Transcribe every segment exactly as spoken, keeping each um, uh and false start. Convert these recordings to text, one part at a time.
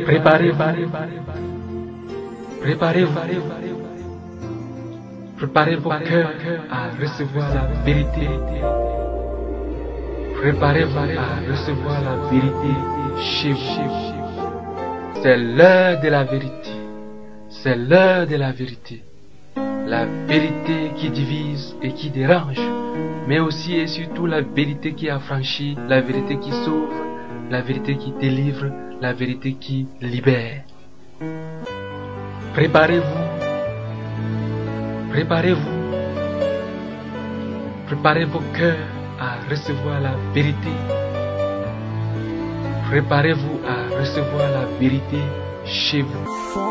préparez-vous, préparez-vous, préparez vos cœurs à recevoir la vérité. Préparez-vous à recevoir la vérité chez vous. C'est l'heure de la vérité. C'est l'heure de la vérité. La vérité qui divise et qui dérange, mais aussi et surtout la vérité qui affranchit, la vérité qui sauve, la vérité qui délivre, la vérité qui libère. Préparez-vous. Préparez-vous. Préparez vos cœurs à recevoir la vérité. Préparez-vous à recevoir la vérité chez vous.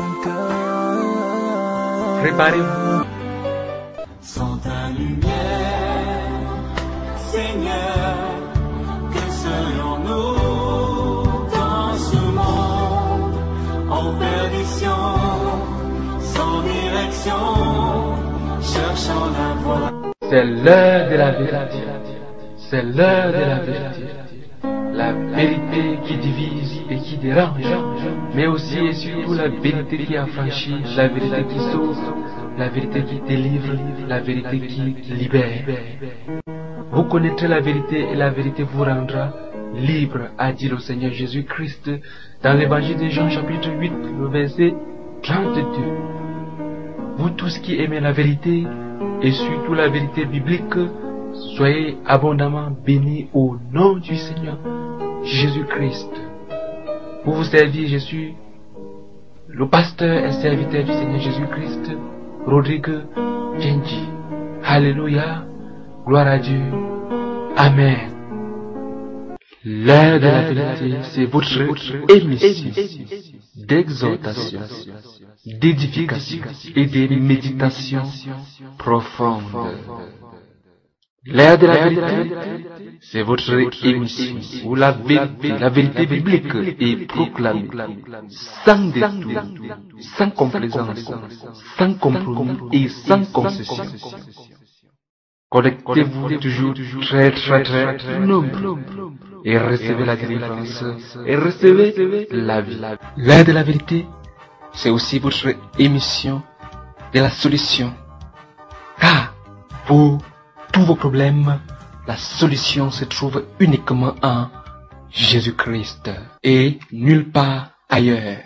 Préparez-vous. Sans ta lumière, Seigneur, que serions-nous dans ce monde en perdition, sans direction, cherchant la voie. C'est l'heure de la vérité. C'est l'heure de la vérité. La vérité qui divise et qui dérange, mais aussi et surtout la vérité qui affranchit, la vérité qui sauve, la vérité qui délivre, la vérité qui libère. Vous connaîtrez la vérité et la vérité vous rendra libre, a dit le Seigneur Jésus-Christ dans l'évangile de Jean chapitre huit, le verset trente-deux. Vous tous qui aimez la vérité et surtout la vérité biblique, soyez abondamment bénis au nom du Seigneur Jésus-Christ. Pour vous servir, je suis le pasteur et serviteur du Seigneur Jésus-Christ, Rodrigue Genji. Alléluia, gloire à Dieu, Amen. L'heure de la vérité, c'est votre émission d'exhortation, d'édification et de méditation profonde. L'heure de la vérité, c'est votre émission où la vérité, la vérité biblique est proclamée sans détour, sans complaisance, sans compromis et sans concession. Connectez-vous toujours très très très nombreux et recevez la délivrance et recevez la vie. L'heure de la vérité, c'est aussi votre émission de la solution. Car pour tous vos problèmes, la solution se trouve uniquement en Jésus-Christ et nulle part ailleurs.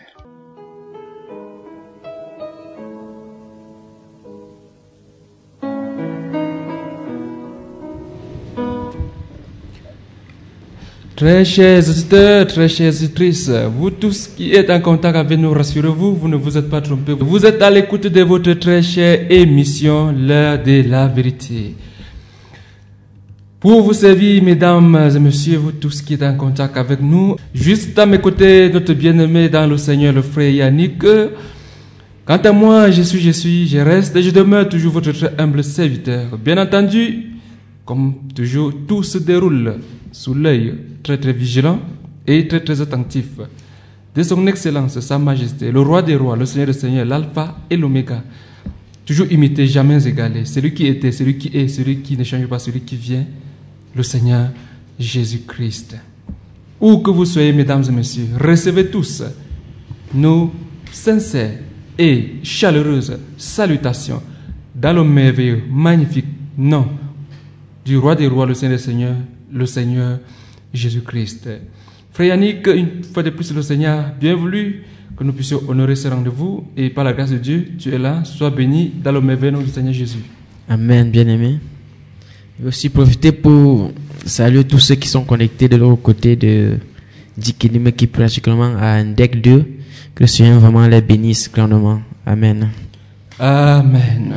Très chers auditeurs, très chères auditrices, vous tous qui êtes en contact avec nous, rassurez-vous, vous ne vous êtes pas trompés. Vous êtes à l'écoute de votre très chère émission, l'heure de la vérité. Pour vous servir, mesdames et messieurs, vous tous qui êtes en contact avec nous, juste à mes côtés, notre bien-aimé dans le Seigneur, le frère Yannick. Quant à moi, je suis, je suis, je reste et je demeure toujours votre très humble serviteur. Bien entendu, comme toujours, tout se déroule sous l'œil très très vigilant et très très attentif de son Excellence, Sa Majesté, le Roi des Rois, le Seigneur des Seigneurs, l'Alpha et l'Oméga. Toujours imité, jamais égalé. Celui qui était, celui qui est, celui qui ne change pas, celui qui vient, le Seigneur Jésus-Christ. Où que vous soyez, mesdames et messieurs, recevez tous nos sincères et chaleureuses salutations dans le merveilleux, magnifique nom du Roi des Rois, le Seigneur des Seigneurs, le Seigneur Jésus-Christ. Frère Yannick, une fois de plus, le Seigneur bien voulu que nous puissions honorer ce rendez-vous et par la grâce de Dieu, tu es là, sois béni dans le merveilleux nom du Seigneur Jésus. Amen, bien-aimé. Je vais aussi profiter pour saluer tous ceux qui sont connectés de l'autre côté de Dikinim qui pratiquement à Ndek deux. Que le Seigneur vraiment les bénisse grandement. Amen. Amen.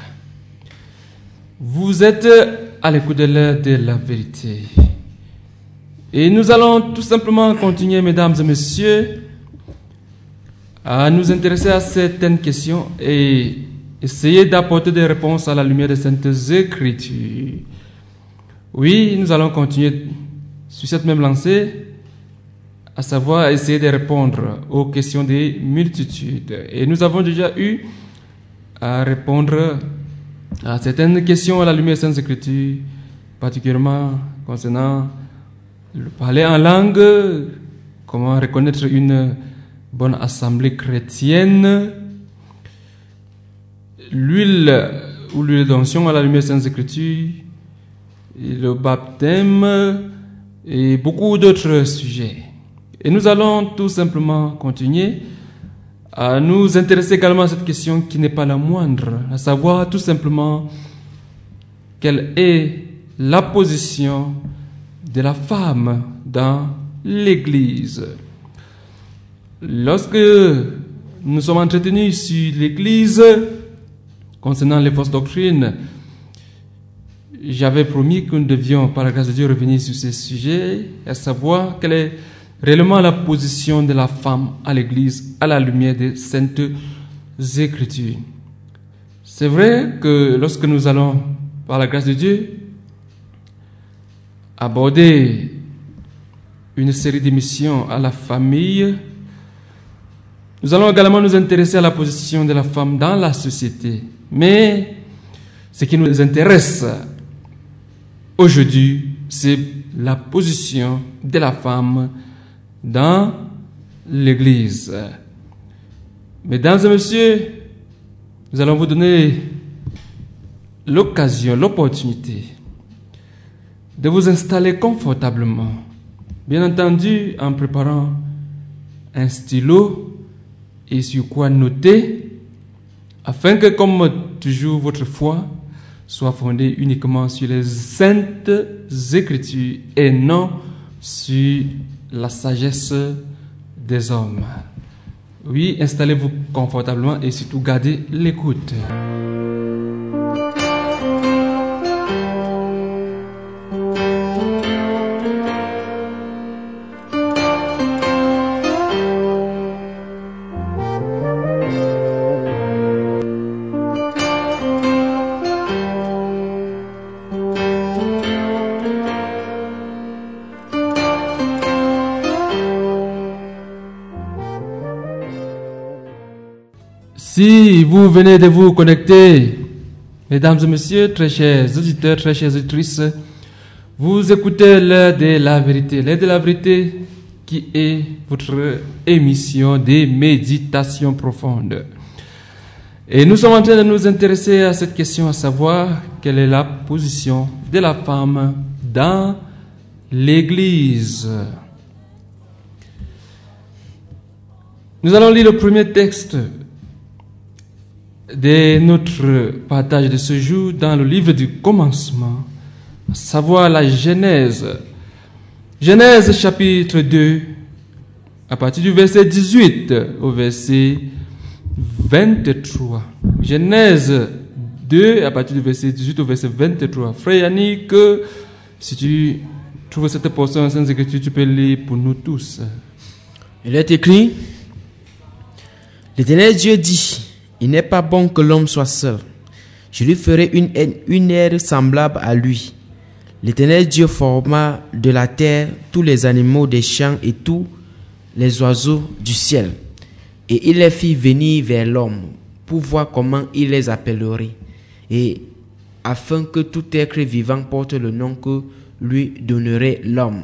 Vous êtes à l'écoute de l'heure de la vérité. Et nous allons tout simplement continuer, mesdames et messieurs, à nous intéresser à certaines questions et essayer d'apporter des réponses à la lumière des Saintes Écritures. Oui, nous allons continuer sur cette même lancée, à savoir essayer de répondre aux questions des multitudes. Et nous avons déjà eu à répondre à certaines questions à la lumière des Saintes Écritures, particulièrement concernant le parler en langue, comment reconnaître une bonne assemblée chrétienne, l'huile ou l'huile d'onction à la lumière des Saintes Écritures, et le baptême et beaucoup d'autres sujets. Et nous allons tout simplement continuer à nous intéresser également à cette question qui n'est pas la moindre, à savoir tout simplement quelle est la position de la femme dans l'Église. Lorsque nous sommes entretenus sur l'Église concernant les fausses doctrines, j'avais promis que nous devions, par la grâce de Dieu, revenir sur ces sujets, à savoir quelle est réellement la position de la femme à l'Église à la lumière des Saintes Écritures. C'est vrai que lorsque nous allons, par la grâce de Dieu, aborder une série d'émissions à la famille, nous allons également nous intéresser à la position de la femme dans la société. Mais ce qui nous intéresse aujourd'hui, c'est la position de la femme dans l'Église. Mesdames et messieurs, nous allons vous donner l'occasion, l'opportunité de vous installer confortablement, bien entendu en préparant un stylo et sur quoi noter, afin que, comme toujours, votre foi soit fondée uniquement sur les Saintes Écritures et non sur la sagesse des hommes. Oui, installez-vous confortablement et surtout gardez l'écoute. Si vous venez de vous connecter, mesdames et messieurs, très chers auditeurs, très chères auditrices, vous écoutez l'heure de la vérité. L'heure de la vérité qui est votre émission des méditations profondes. Et nous sommes en train de nous intéresser à cette question, à savoir quelle est la position de la femme dans l'Église. Nous allons lire le premier texte de notre partage de ce jour dans le livre du commencement, à savoir la Genèse. Genèse chapitre deux, à partir du verset dix-huit au verset vingt-trois. Genèse deux, à partir du verset dix-huit au verset vingt-trois. Frère Yannick, si tu trouves cette portion en Sainte Écriture, tu peux lire pour nous tous. Il est écrit: L'Éternel Dieu dit: il n'est pas bon que l'homme soit seul. Je lui ferai une, une aire semblable à lui. L'Éternel Dieu forma de la terre tous les animaux des champs et tous les oiseaux du ciel. Et il les fit venir vers l'homme pour voir comment il les appellerait, et afin que tout être vivant porte le nom que lui donnerait l'homme.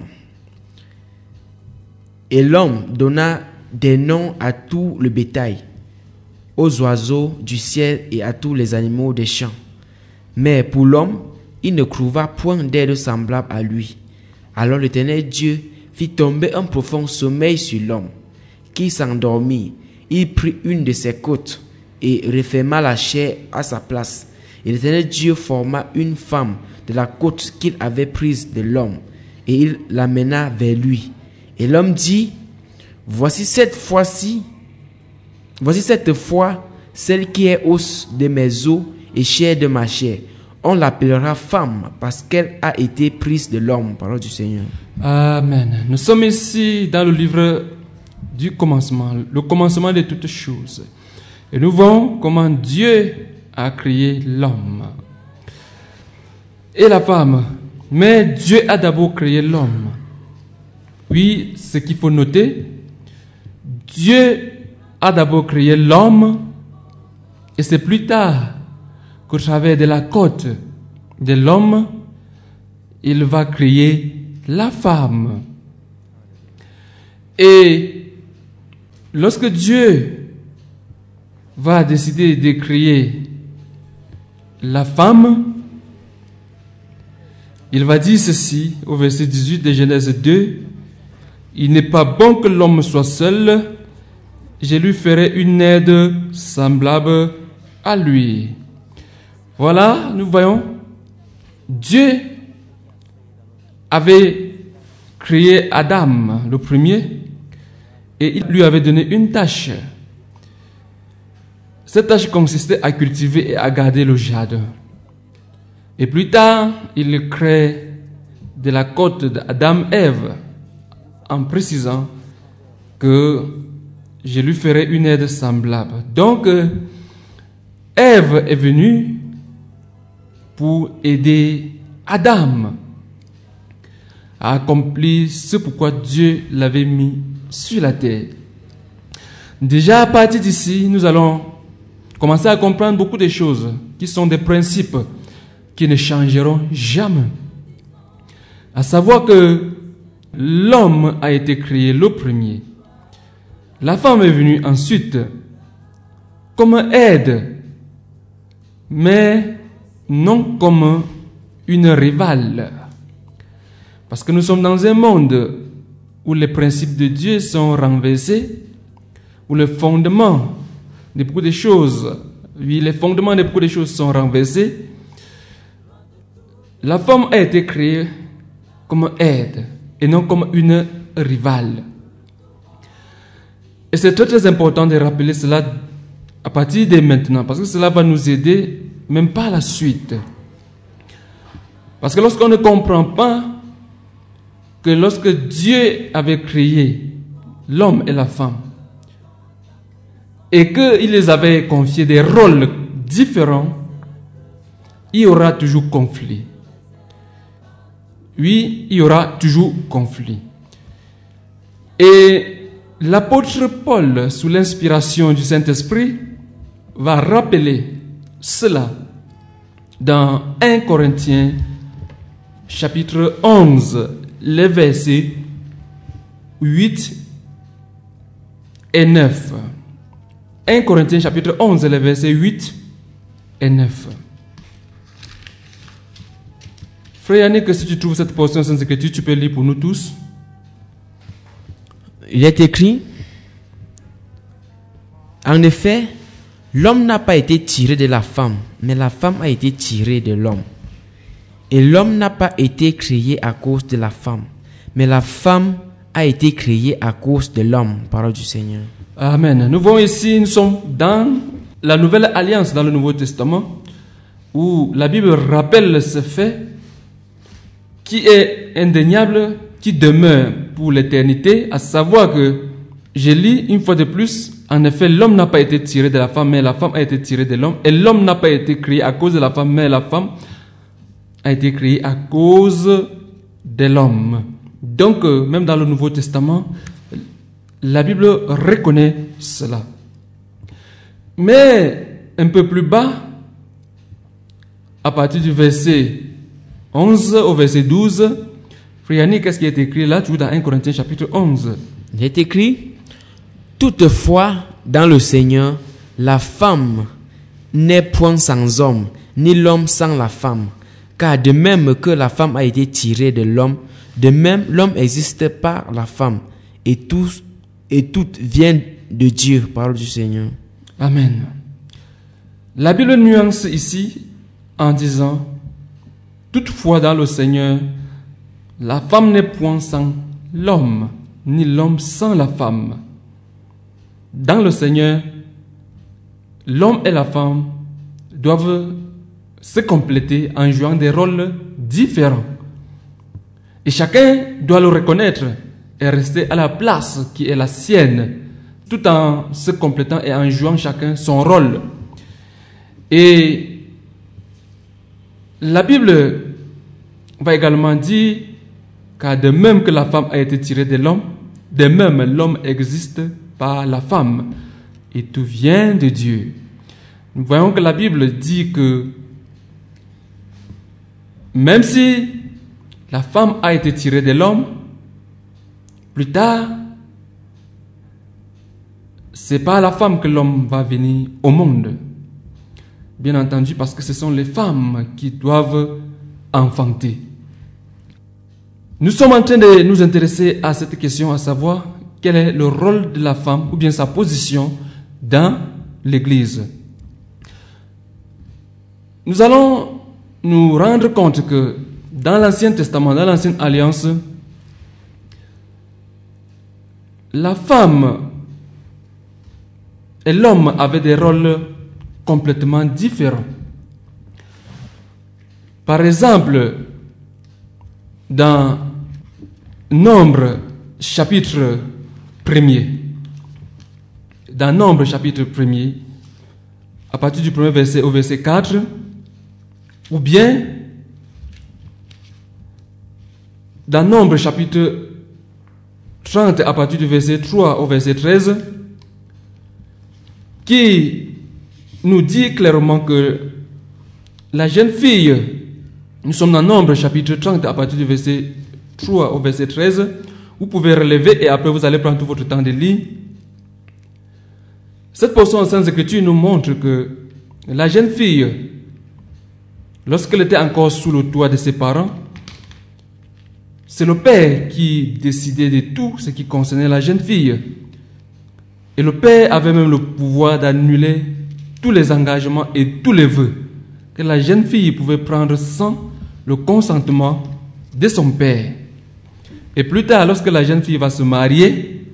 Et l'homme donna des noms à tout le bétail, aux oiseaux du ciel et à tous les animaux des champs. Mais pour l'homme, il ne trouva point d'aide semblable à lui. Alors l'Éternel Dieu fit tomber un profond sommeil sur l'homme, qui s'endormit. Il prit une de ses côtes et referma la chair à sa place. Et l'Éternel Dieu forma une femme de la côte qu'il avait prise de l'homme, et il l'amena vers lui. Et l'homme dit: Voici cette fois-ci Voici cette fois celle qui est os de mes os et chair de ma chair. On l'appellera femme parce qu'elle a été prise de l'homme. Parole du Seigneur. Amen. Nous sommes ici dans le livre du commencement, le commencement de toutes choses. Et nous voyons comment Dieu a créé l'homme et la femme. Mais Dieu a d'abord créé l'homme. Oui, ce qu'il faut noter, Dieu a d'abord créé l'homme, et c'est plus tard qu'au travers de la côte de l'homme, il va créer la femme. Et lorsque Dieu va décider de créer la femme, il va dire ceci au verset dix-huit de Genèse deux. Il n'est pas bon que l'homme soit seul, je lui ferai une aide semblable à lui. Voilà, nous voyons, Dieu avait créé Adam, le premier, et il lui avait donné une tâche. Cette tâche consistait à cultiver et à garder le jardin. Et plus tard, il crée de la côte d'Adam Ève, en précisant que je lui ferai une aide semblable. Donc, Ève est venue pour aider Adam à accomplir ce pourquoi Dieu l'avait mis sur la terre. Déjà, à partir d'ici, nous allons commencer à comprendre beaucoup de choses qui sont des principes qui ne changeront jamais. À savoir que l'homme a été créé le premier. La femme est venue ensuite comme aide, mais non comme une rivale. Parce que nous sommes dans un monde où les principes de Dieu sont renversés, où le fondement de beaucoup de choses, oui, les fondements de beaucoup de choses sont renversés. La femme a été créée comme aide et non comme une rivale. Et c'est très très important de rappeler cela à partir de maintenant, parce que cela va nous aider même par la suite. Parce que lorsqu'on ne comprend pas que lorsque Dieu avait créé l'homme et la femme, et qu'il les avait confiés des rôles différents, il y aura toujours conflit. Oui, il y aura toujours conflit. Et l'apôtre Paul, sous l'inspiration du Saint-Esprit, va rappeler cela dans un Corinthiens chapitre onze, les versets huit et neuf. un Corinthiens chapitre onze, les versets huit et neuf. Frère Yannick, si tu trouves cette portion sans écriture, tu peux lire pour nous tous. Il est écrit, en effet, l'homme n'a pas été tiré de la femme, mais la femme a été tirée de l'homme. Et l'homme n'a pas été créé à cause de la femme, mais la femme a été créée à cause de l'homme. Parole du Seigneur. Amen. Nous voyons ici, nous sommes dans la nouvelle alliance dans le Nouveau Testament, où la Bible rappelle ce fait qui est indéniable, qui demeure pour l'éternité, à savoir que, je lis une fois de plus, en effet, l'homme n'a pas été tiré de la femme, mais la femme a été tirée de l'homme, et l'homme n'a pas été créé à cause de la femme, mais la femme a été créée à cause de l'homme. Donc, même dans le Nouveau Testament, la Bible reconnaît cela. Mais, un peu plus bas, à partir du verset onze au verset douze, Frère Yannick, qu'est-ce qui est écrit là, toujours dans un Corinthiens chapitre onze? Il est écrit, toutefois, dans le Seigneur, la femme n'est point sans homme, ni l'homme sans la femme. Car de même que la femme a été tirée de l'homme, de même l'homme existe par la femme. Et tout, et tout vient de Dieu, parole du Seigneur. Amen. La Bible nuance ici en disant, toutefois dans le Seigneur, la femme n'est point sans l'homme, ni l'homme sans la femme. Dans le Seigneur, l'homme et la femme doivent se compléter en jouant des rôles différents. Et chacun doit le reconnaître et rester à la place qui est la sienne, tout en se complétant et en jouant chacun son rôle. Et la Bible va également dire car de même que la femme a été tirée de l'homme, de même l'homme existe par la femme. Et tout vient de Dieu. Nous voyons que la Bible dit que même si la femme a été tirée de l'homme, plus tard, c'est pas la femme que l'homme va venir au monde. Bien entendu, parce que ce sont les femmes qui doivent enfanter. Nous sommes en train de nous intéresser à cette question, à savoir quel est le rôle de la femme ou bien sa position dans l'Église. Nous allons nous rendre compte que dans l'Ancien Testament, dans l'Ancienne Alliance, la femme et l'homme avaient des rôles complètement différents. Par exemple, dans Nombre chapitre premier, dans Nombre chapitre premier, à partir du premier verset au verset quatre, ou bien dans Nombre chapitre trente, à partir du verset trois au verset treize, qui nous dit clairement que la jeune fille, nous sommes dans Nombre chapitre trente, à partir du verset trois au verset treize, vous pouvez relever et après vous allez prendre tout votre temps de lire. Cette portion en Sainte Écriture nous montre que la jeune fille, lorsqu'elle était encore sous le toit de ses parents, c'est le père qui décidait de tout ce qui concernait la jeune fille. Et le père avait même le pouvoir d'annuler tous les engagements et tous les vœux que la jeune fille pouvait prendre sans le consentement de son père. Et plus tard, lorsque la jeune fille va se marier,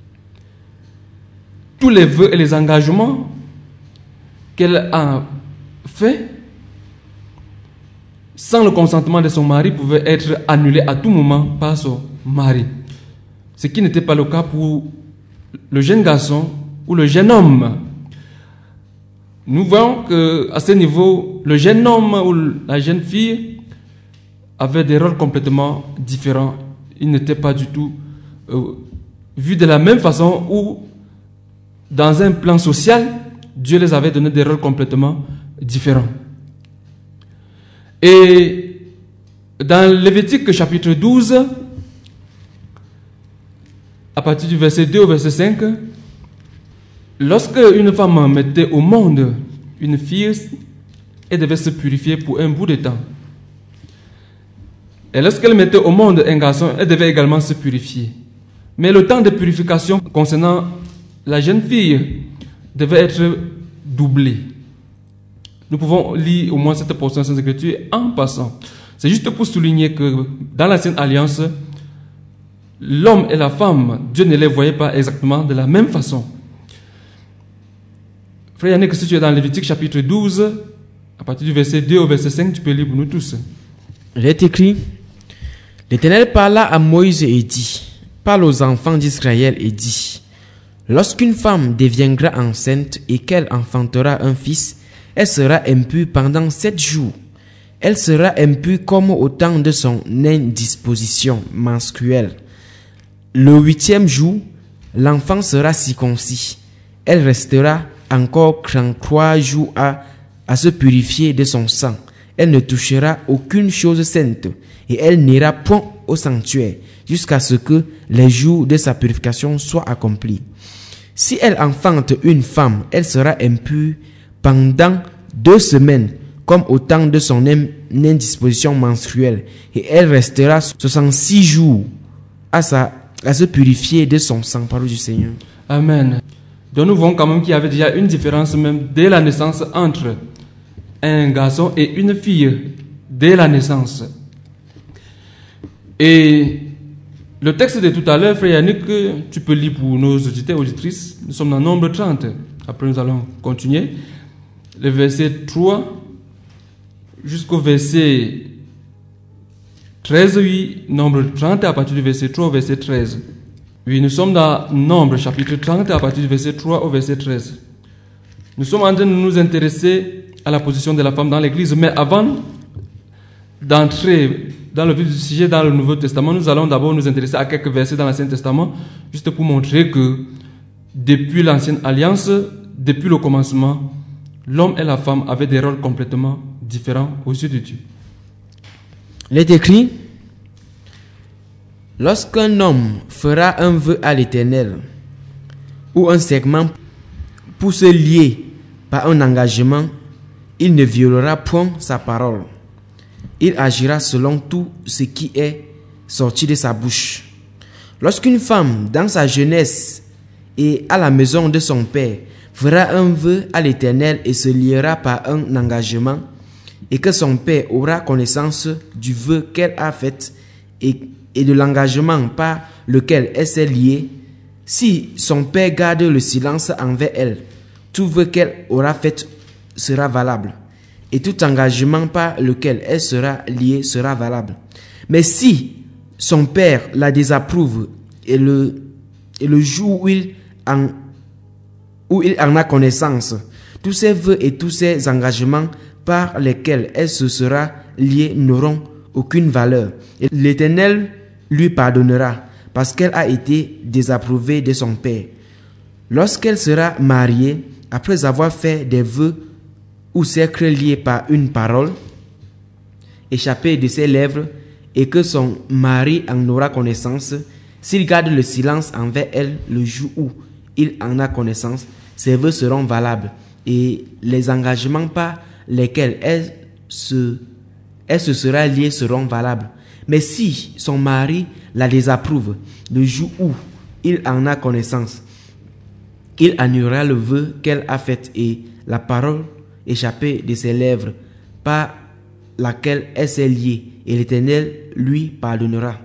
tous les vœux et les engagements qu'elle a faits sans le consentement de son mari pouvaient être annulés à tout moment par son mari. Ce qui n'était pas le cas pour le jeune garçon ou le jeune homme. Nous voyons qu'à ce niveau, le jeune homme ou la jeune fille avait des rôles complètement différents. Ils n'étaient pas du tout euh, vus de la même façon, ou dans un plan social, Dieu les avait donné des rôles complètement différents. Et dans Lévitique chapitre douze, à partir du verset deux au verset cinq, lorsque une femme mettait au monde une fille, elle devait se purifier pour un bout de temps. Et lorsqu'elle mettait au monde un garçon, elle devait également se purifier. Mais le temps de purification concernant la jeune fille devait être doublé. Nous pouvons lire au moins cette portion de Sainte Écriture en passant. C'est juste pour souligner que dans l'Ancienne Alliance, l'homme et la femme, Dieu ne les voyait pas exactement de la même façon. Frère Yannick, si tu es dans Lévitique chapitre douze, à partir du verset deux au verset cinq, tu peux lire pour nous tous. Il est écrit: L'Éternel parla à Moïse et dit: Parle aux enfants d'Israël et dit: Lorsqu'une femme deviendra enceinte et qu'elle enfantera un fils, elle sera impure pendant sept jours. Elle sera impure comme au temps de son indisposition menstruelle. Le huitième jour, l'enfant sera circoncis. Elle restera encore trente-trois jours à, à se purifier de son sang. Elle ne touchera aucune chose sainte et elle n'ira point au sanctuaire jusqu'à ce que les jours de sa purification soient accomplis. Si elle enfante une femme, elle sera impure pendant deux semaines, comme au temps de son indisposition menstruelle, et elle restera soixante-six jours à, sa, à se purifier de son sang. Parole du Seigneur. Amen. Donc nous voyons quand même qu'il y avait déjà une différence même dès la naissance entre un garçon et une fille dès la naissance. Et le texte de tout à l'heure, frère Yannick, tu peux lire pour nos auditeurs et auditrices. Nous sommes dans Nombre trente. Après nous allons continuer. Le verset trois jusqu'au verset treize, oui, Nombre trente à partir du verset trois au verset treize. Oui, nous sommes dans Nombre chapitre trente à partir du verset trois au verset treize. Nous sommes en train de nous intéresser à la position de la femme dans l'Église, mais avant d'entrer dans le vif du sujet dans le Nouveau Testament, nous allons d'abord nous intéresser à quelques versets dans l'Ancien Testament, juste pour montrer que depuis l'Ancienne Alliance, depuis le commencement, l'homme et la femme avaient des rôles complètement différents aux yeux de Dieu. Il est écrit: Lorsqu'un homme fera un vœu à l'Éternel, ou un segment pour se lier par un engagement, il ne violera point sa parole. Il agira selon tout ce qui est sorti de sa bouche. Lorsqu'une femme, dans sa jeunesse et à la maison de son père, fera un vœu à l'Éternel et se liera par un engagement, et que son père aura connaissance du vœu qu'elle a fait et, et de l'engagement par lequel elle s'est liée, si son père garde le silence envers elle, tout vœu qu'elle aura fait sera valable, et tout engagement par lequel elle sera liée sera valable. Mais si son père la désapprouve et le, et le jour où il, en, où il en a connaissance, tous ses vœux et tous ses engagements par lesquels elle se sera liée n'auront aucune valeur. Et l'Éternel lui pardonnera parce qu'elle a été désapprouvée de son père. Lorsqu'elle sera mariée, après avoir fait des vœux ou s'être liée par une parole échappée de ses lèvres, et que son mari en aura connaissance, s'il garde le silence envers elle le jour où il en a connaissance, ses vœux seront valables et les engagements par lesquels elle se, elle se sera liée seront valables. Mais si son mari la désapprouve le jour où il en a connaissance, il annulera le vœu qu'elle a fait et la parole échappée de ses lèvres par laquelle elle s'est liée, et l'Éternel lui pardonnera.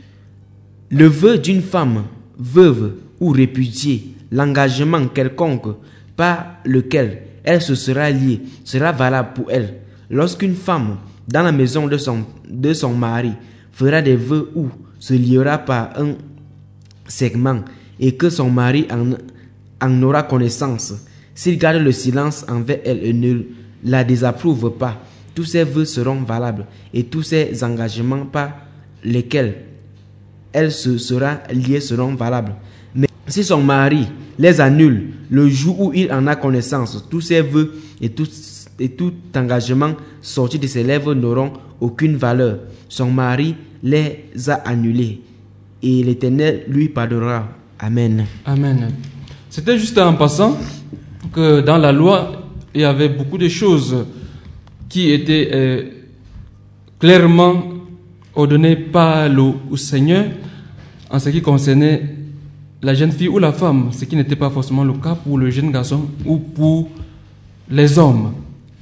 Le vœu d'une femme veuve ou répudiée, l'engagement quelconque par lequel elle se sera liée, sera valable pour elle. Lorsqu'une femme, dans la maison de son, de son mari, fera des vœux ou se liera par un segment, et que son mari en, en aura connaissance, s'il garde le silence envers elle et ne la désapprouve pas, tous ses vœux seront valables et tous ses engagements par lesquels elle se sera liée seront valables. Mais si son mari les annule le jour où il en a connaissance, tous ses vœux et tout, et tout engagement sorti de ses lèvres n'auront aucune valeur. Son mari les a annulés et l'Éternel lui pardonnera. Amen. Amen. C'était juste en passant que dans la loi, il y avait beaucoup de choses qui étaient euh, clairement ordonnées par le Seigneur en ce qui concernait la jeune fille ou la femme, ce qui n'était pas forcément le cas pour le jeune garçon ou pour les hommes.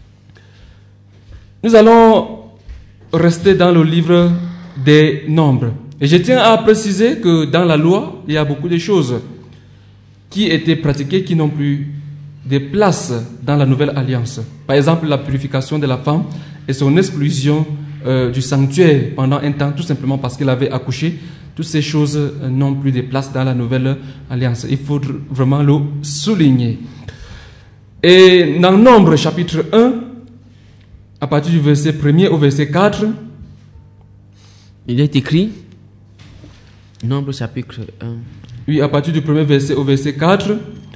Nous allons rester dans le livre des Nombres. Et je tiens à préciser que dans la loi, il y a beaucoup de choses qui étaient pratiquées qui n'ont plus de place dans la nouvelle alliance. Par exemple, la purification de la femme et son exclusion euh, du sanctuaire pendant un temps, tout simplement parce qu'elle avait accouché. Toutes ces choses euh, n'ont plus de place dans la nouvelle alliance. Il faut vraiment le souligner. Et dans Nombre chapitre un, à partir du verset premier au verset quatre, il est écrit, Nombre chapitre un. Oui, à partir du premier verset au verset quatre,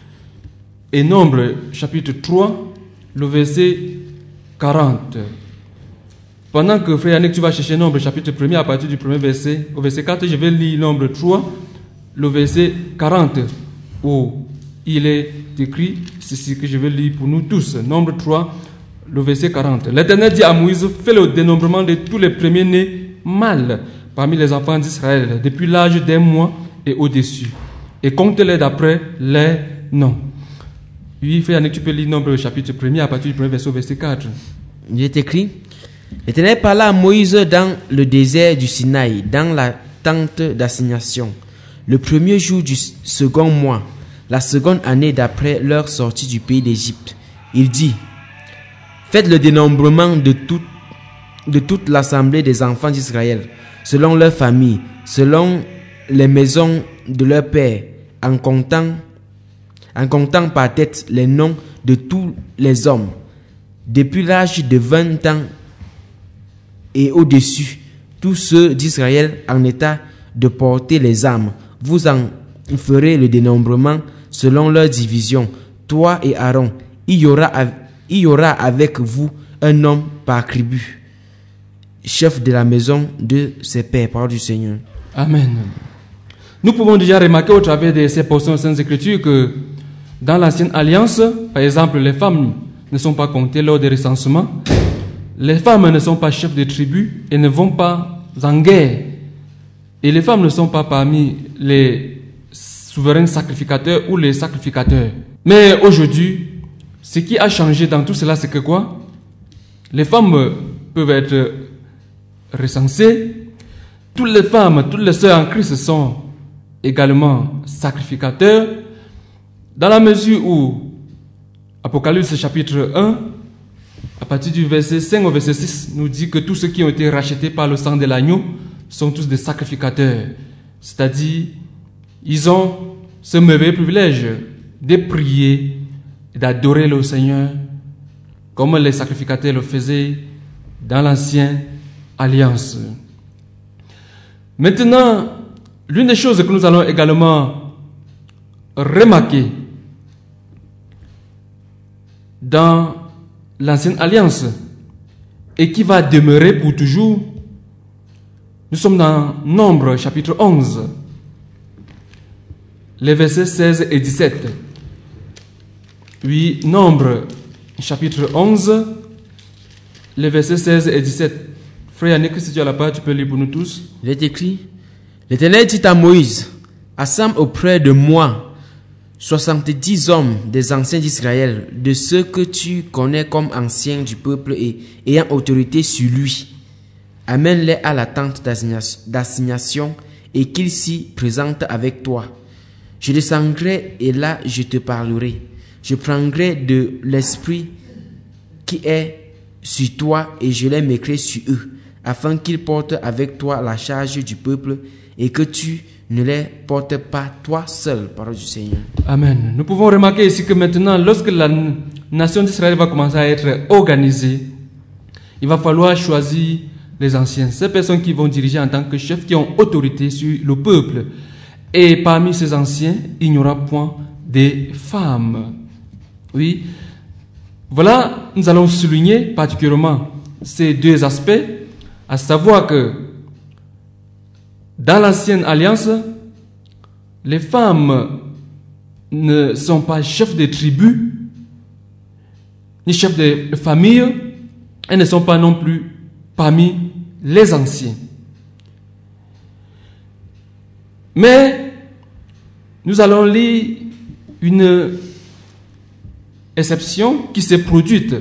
et Nombre chapitre trois, le verset quarante. Pendant que frère Yannick, tu vas chercher Nombre chapitre premier à partir du premier verset au verset quatre, je vais lire Nombre trois, le verset quarante, où il est écrit, c'est ce que je vais lire pour nous tous. Nombre trois, le verset quarante. L'Éternel dit à Moïse, fais le dénombrement de tous les premiers-nés mâles parmi les enfants d'Israël, depuis l'âge d'un mois et au-dessus, et compte-les d'après les noms. Oui, frère Yannick, tu peux lire Nombre chapitre premier à partir du premier verset au verset quatre. Il est écrit, l'Éternel parla à Moïse dans le désert du Sinaï, dans la tente d'assignation, le premier jour du second mois, la seconde année d'après leur sortie du pays d'Égypte. Il dit, faites le dénombrement de, tout, de toute l'assemblée des enfants d'Israël, selon leur famille, selon les maisons de leur père, en comptant, en comptant par tête les noms de tous les hommes, depuis l'âge de vingt ans et au-dessus, tous ceux d'Israël en état de porter les armes. Vous en ferez le dénombrement selon leur division, toi et Aaron. Il y aura, il y aura avec vous un homme par tribu, chef de la maison de ses pères. Parole du Seigneur. Amen. Nous pouvons déjà remarquer au travers de ces portions de Saintes Écritures que dans l'Ancienne Alliance, par exemple, les femmes ne sont pas comptées lors des recensements. Les femmes ne sont pas chefs de tribus et ne vont pas en guerre. Et les femmes ne sont pas parmi les souverains sacrificateurs ou les sacrificateurs. Mais aujourd'hui, ce qui a changé dans tout cela, c'est que quoi? Les femmes peuvent être recensées. Toutes les femmes, toutes les sœurs en Christ sont également sacrificateurs, dans la mesure où Apocalypse chapitre un, à partir du verset cinq au verset six, nous dit que tous ceux qui ont été rachetés par le sang de l'agneau sont tous des sacrificateurs. C'est-à-dire, ils ont ce merveilleux privilège de prier et d'adorer le Seigneur comme les sacrificateurs le faisaient dans l'ancienne alliance. Maintenant, l'une des choses que nous allons également remarquer dans l'ancienne alliance et qui va demeurer pour toujours, nous sommes dans Nombre chapitre onze, les versets seize et dix-sept. Oui, Nombre chapitre onze, les versets seize et dix-sept. Frère Yannick, si tu as la parole, tu peux lire pour nous tous. Il est écrit: L'Éternel dit à Moïse: Assemble auprès de moi soixante-dix hommes des anciens d'Israël, de ceux que tu connais comme anciens du peuple et ayant autorité sur lui. Amène-les à la tente d'assignation et qu'ils s'y présentent avec toi. Je descendrai et là je te parlerai. Je prendrai de l'esprit qui est sur toi et je les mettrai sur eux, afin qu'ils portent avec toi la charge du peuple et que tu ne les portes pas toi seul, parole du Seigneur. Amen. Nous pouvons remarquer ici que maintenant, lorsque la nation d'Israël va commencer à être organisée, il va falloir choisir les anciens, ces personnes qui vont diriger en tant que chefs, qui ont autorité sur le peuple. Et parmi ces anciens, il n'y aura point des femmes. Oui. Voilà, nous allons souligner particulièrement ces deux aspects, à savoir que dans l'ancienne alliance, les femmes ne sont pas chefs de tribus, ni chefs de famille, elles ne sont pas non plus parmi les anciens. Mais nous allons lire une exception qui s'est produite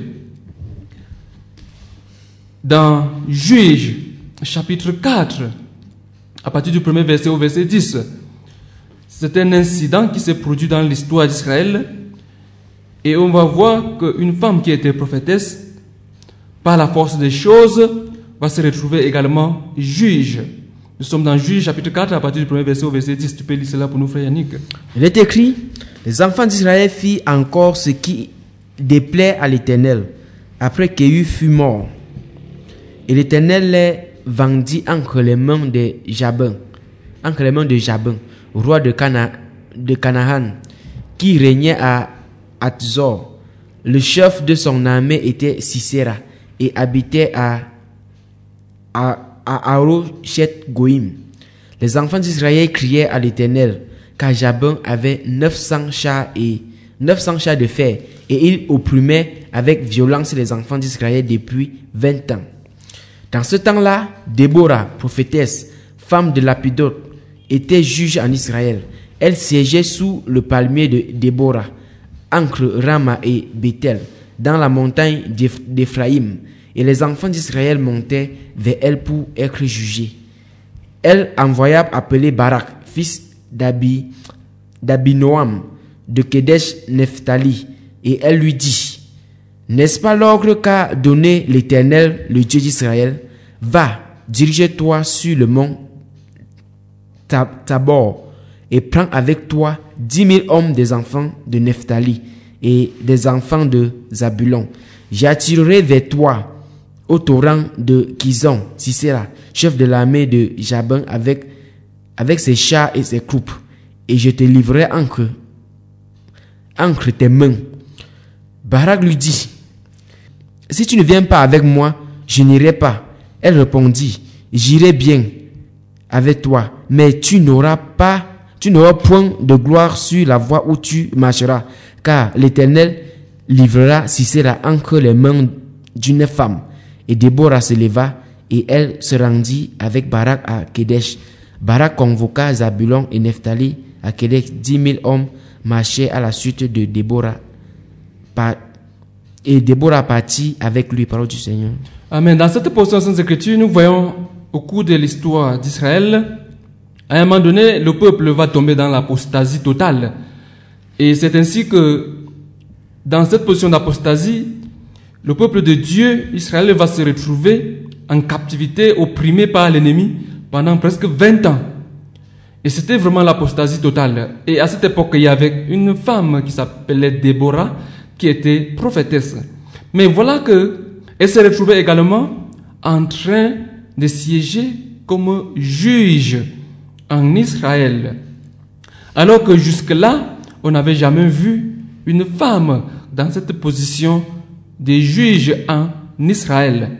dans Juges chapitre quatre, à partir du premier verset au verset dix. C'est un incident qui s'est produit dans l'histoire d'Israël et on va voir qu'une femme qui était prophétesse, par la force des choses, va se retrouver également juge. Nous sommes dans Juges chapitre quatre, à partir du premier verset au verset dix. Tu peux lire cela pour nous, frère Yannick. Il est écrit: Les enfants d'Israël firent encore ce qui déplaît à l'Éternel, après qu'Éhu fut mort. Et l'Éternel les vendit entre les mains de Jabin, entre les mains de Jabin, roi de, Cana, de Canaan, qui régnait à Hatzor. Le chef de son armée était Sisera et habitait à, à, à Arochet Goïm. Les enfants d'Israël criaient à l'Éternel, car Jabin avait neuf cents chars et neuf cents chars de fer, et il opprimait avec violence les enfants d'Israël depuis vingt ans. Dans ce temps-là, Déborah, prophétesse, femme de Lapidote, était juge en Israël. Elle siégeait sous le palmier de Déborah, entre Rama et Bethel, dans la montagne d'Éphraïm, et les enfants d'Israël montaient vers elle pour être jugés. Elle envoya appeler Barak, fils d'Abi, d'Abinoam, de Kedesh Nephtali, et elle lui dit: N'est-ce pas l'ordre qu'a donné l'Éternel, le Dieu d'Israël? Va, dirige-toi sur le mont Tabor et prends avec toi dix mille hommes des enfants de Nephtali et des enfants de Zabulon. J'attirerai vers toi au torrent de Kizon, Sisera, chef de l'armée de Jabin, avec, avec ses chars et ses troupes, et je te livrerai entre, entre tes mains. Barak lui dit: Si tu ne viens pas avec moi, je n'irai pas. Elle répondit: J'irai bien avec toi, mais tu n'auras pas tu n'auras point de gloire sur la voie où tu marcheras, car l'Éternel livrera Sisera entre les mains d'une femme. Et Déborah se leva et elle se rendit avec Barak à Kédesh. Barak convoqua Zabulon et Nephtali à Kédesh. Dix mille hommes marchaient à la suite de Déborah. Et Déborah partit avec lui, parole du Seigneur. Amen. Dans cette portion de Écriture, nous voyons au cours de l'histoire d'Israël, à un moment donné, le peuple va tomber dans l'apostasie totale. Et c'est ainsi que, dans cette position d'apostasie, le peuple de Dieu, Israël, va se retrouver en captivité, opprimé par l'ennemi pendant presque vingt ans. Et c'était vraiment l'apostasie totale. Et à cette époque, il y avait une femme qui s'appelait Déborah, qui était prophétesse. Mais voilà que elle se retrouvait également en train de siéger comme juge en Israël. Alors que jusque-là, on n'avait jamais vu une femme dans cette position de juge en Israël.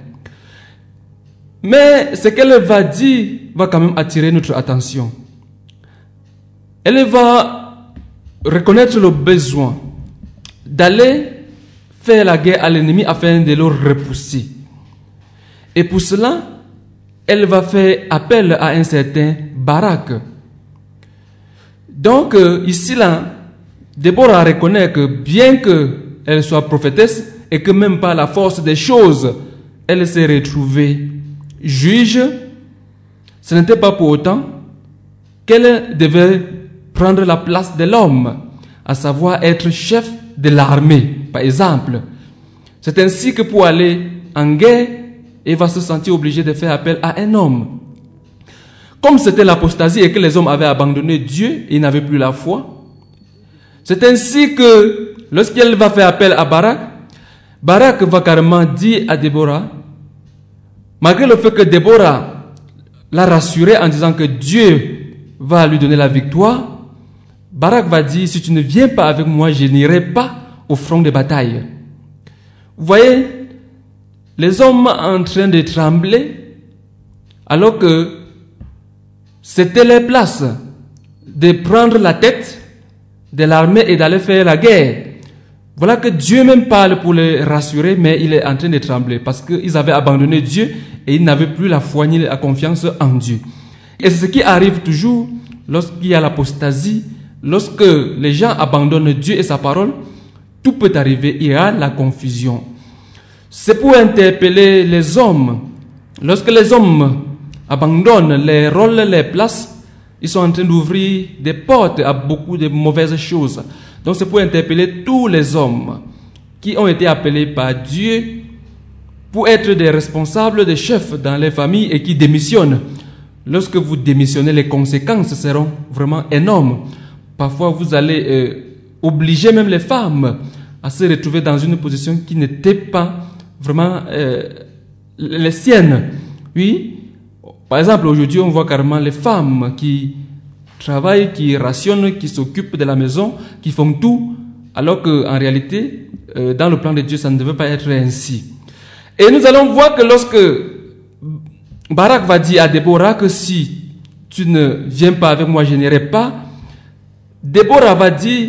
Mais ce qu'elle va dire va quand même attirer notre attention. Elle va reconnaître le besoin d'aller faire la guerre à l'ennemi afin de le repousser. Et pour cela, elle va faire appel à un certain Barak. Donc, euh, ici, là, Déborah reconnaît que bien qu'elle soit prophétesse et que même par la force des choses, elle s'est retrouvée juge, ce n'était pas pour autant qu'elle devait prendre la place de l'homme, à savoir être chef de l'armée, par exemple. C'est ainsi que pour aller en guerre, elle va se sentir obligée de faire appel à un homme. Comme c'était l'apostasie et que les hommes avaient abandonné Dieu et n'avaient plus la foi, c'est ainsi que lorsqu'elle va faire appel à Barak, Barak va carrément dire à Déborah, malgré le fait que Déborah l'a rassuré en disant que Dieu va lui donner la victoire, Barak va dire, si tu ne viens pas avec moi, je n'irai pas au front de bataille. Vous voyez, les hommes en train de trembler, alors que c'était leur place de prendre la tête de l'armée et d'aller faire la guerre. Voilà que Dieu même parle pour les rassurer, mais il est en train de trembler parce qu'ils avaient abandonné Dieu et ils n'avaient plus la foi ni la confiance en Dieu. Et c'est ce qui arrive toujours lorsqu'il y a l'apostasie, lorsque les gens abandonnent Dieu et sa parole, tout peut arriver, il y a la confusion. C'est pour interpeller les hommes. Lorsque les hommes abandonnent les rôles, les places, ils sont en train d'ouvrir des portes à beaucoup de mauvaises choses. Donc c'est pour interpeller tous les hommes qui ont été appelés par Dieu pour être des responsables, des chefs dans les familles et qui démissionnent. Lorsque vous démissionnez, les conséquences seront vraiment énormes. Parfois, vous allez euh, obliger même les femmes à se retrouver dans une position qui n'était pas vraiment euh, les siennes. Oui. Par exemple, aujourd'hui, on voit carrément les femmes qui travaillent, qui rationnent, qui s'occupent de la maison, qui font tout, alors qu'en réalité, euh, dans le plan de Dieu, ça ne devait pas être ainsi. Et nous allons voir que lorsque Barak va dire à Déborah que si tu ne viens pas avec moi, je n'irai pas, Déborah va dire,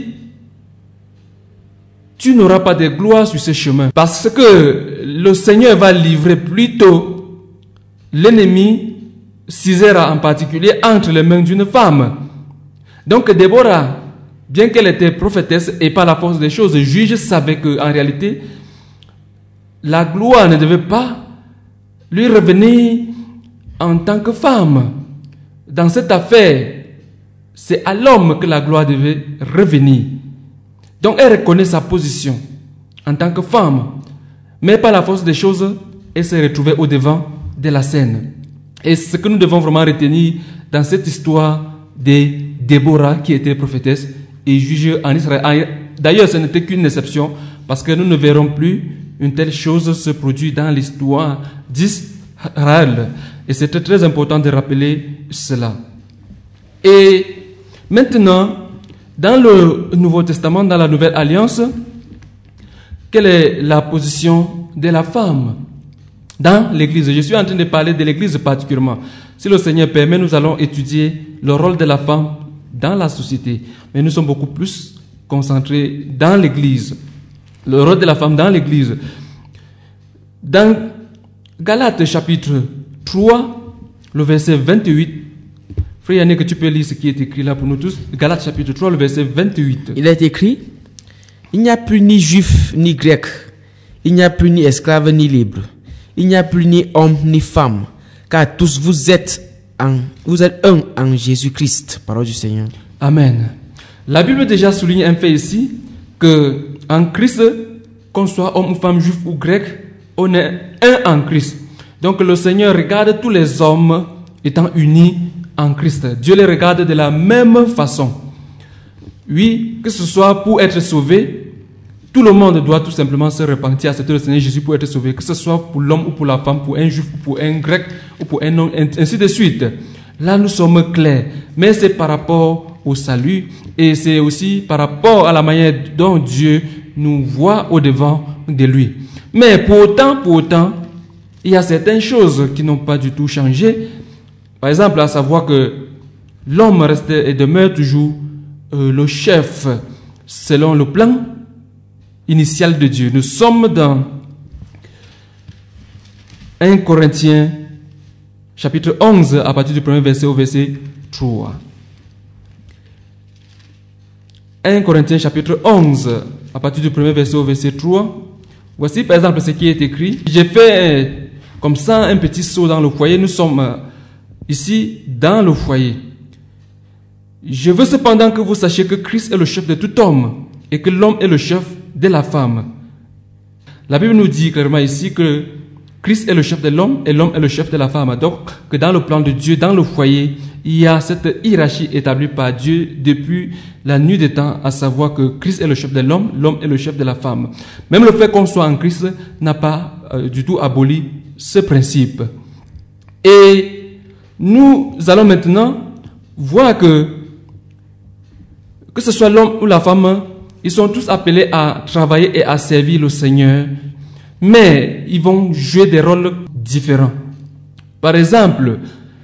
tu n'auras pas de gloire sur ce chemin, parce que le Seigneur va livrer plutôt l'ennemi, Sisera en particulier, entre les mains d'une femme. Donc Déborah, bien qu'elle était prophétesse et par la force des choses, juge, savait qu'en réalité, la gloire ne devait pas lui revenir en tant que femme. Dans cette affaire, c'est à l'homme que la gloire devait revenir. Donc elle reconnaît sa position en tant que femme, mais par la force des choses, elle s'est retrouvée au devant de la scène. Et ce que nous devons vraiment retenir dans cette histoire de Déborah qui était prophétesse et juge en Israël. D'ailleurs, ce n'était qu'une exception parce que nous ne verrons plus une telle chose se produire dans l'histoire d'Israël. Et c'était très important de rappeler cela. Et maintenant, dans le Nouveau Testament, dans la Nouvelle Alliance, quelle est la position de la femme dans l'Église? Je suis en train de parler de l'Église particulièrement. Si le Seigneur permet, nous allons étudier le rôle de la femme dans la société, mais nous sommes beaucoup plus concentrés dans l'Église. Le rôle de la femme dans l'Église. Dans Galates chapitre trois, le verset vingt-huit, Frère Yannick, que tu peux lire ce qui est écrit là pour nous tous. Galates chapitre trois, le verset vingt-huit. Il est écrit: il n'y a plus ni juif ni grec, il n'y a plus ni esclave ni libre, il n'y a plus ni homme ni femme, car tous vous êtes en, vous êtes un en Jésus-Christ. Parole du Seigneur. Amen. La Bible déjà souligne un fait ici, que en Christ, qu'on soit homme ou femme, juif ou grec, on est un en Christ. Donc le Seigneur regarde tous les hommes étant unis en Christ. Dieu les regarde de la même façon. Oui, que ce soit pour être sauvé, tout le monde doit tout simplement se repentir, accepter le Seigneur Jésus pour être sauvé, que ce soit pour l'homme ou pour la femme, pour un juif ou pour un grec ou pour un homme, ainsi de suite. Là, nous sommes clairs. Mais c'est par rapport au salut et c'est aussi par rapport à la manière dont Dieu nous voit au-devant de lui. Mais pour autant, pour autant, il y a certaines choses qui n'ont pas du tout changé. Par exemple, à savoir que l'homme reste et demeure toujours euh, le chef selon le plan initial de Dieu. Nous sommes dans un Corinthiens chapitre onze à partir du premier verset au verset trois. un Corinthiens chapitre onze à partir du premier verset au verset trois. Voici par exemple ce qui est écrit. J'ai fait comme ça un petit saut dans le foyer. Nous sommes ici dans le foyer. Je veux cependant que vous sachiez que Christ est le chef de tout homme et que l'homme est le chef de la femme. La Bible nous dit clairement ici que Christ est le chef de l'homme et l'homme est le chef de la femme. Donc, que dans le plan de Dieu, dans le foyer, il y a cette hiérarchie établie par Dieu depuis la nuit des temps, à savoir que Christ est le chef de l'homme, l'homme est le chef de la femme. Même le fait qu'on soit en Christ n'a pas euh, du tout aboli ce principe. Et nous allons maintenant voir que, que ce soit l'homme ou la femme, ils sont tous appelés à travailler et à servir le Seigneur, mais ils vont jouer des rôles différents. Par exemple,